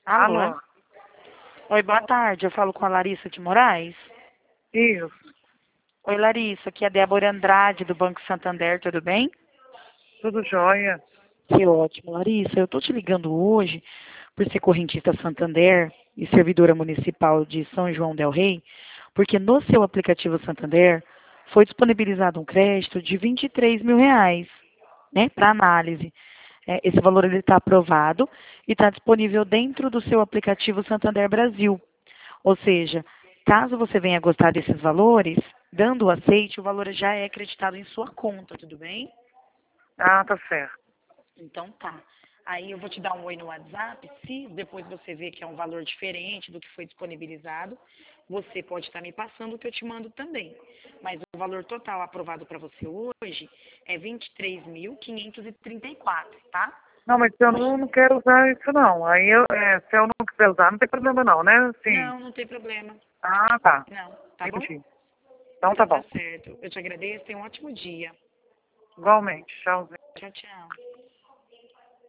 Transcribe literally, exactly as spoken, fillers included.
Alô? Alô? Oi, boa tarde. Eu falo com a Larissa de Moraes. Isso, Oi, Larissa. Aqui é a Débora Andrade, do Banco Santander. Tudo bem? tudo jóia. Que ótimo, Larissa. Eu tô te ligando hoje por ser correntista Santander e servidora municipal de São João del Rei, porque no seu aplicativo Santander foi disponibilizado um crédito de vinte e três mil reais, né, para análise. É, esse valor ele está aprovado e está disponível dentro do seu aplicativo Santander Brasil. Ou seja, caso você venha gostar desses valores, dando o aceite, o valor já é acreditado em sua conta, tudo bem? Ah, tá certo. Então tá. Aí eu vou te dar um oi no WhatsApp. Se depois você vê que é um valor diferente do que foi disponibilizado, você pode estar me passando que eu te mando também. Mas o valor total aprovado para você hoje é vinte e três mil quinhentos e trinta e quatro, tá? Não, mas eu não, não quero usar isso não. Aí eu, é, se eu não quiser usar, não tem problema não, né? Sim. Não, não tem problema. Ah, tá. Não, tá bom? Entendi. Então tá Então tá bom. certo. Eu te agradeço. Tenha um ótimo dia. Igualmente. Tchauzinho. Tchau, tchau.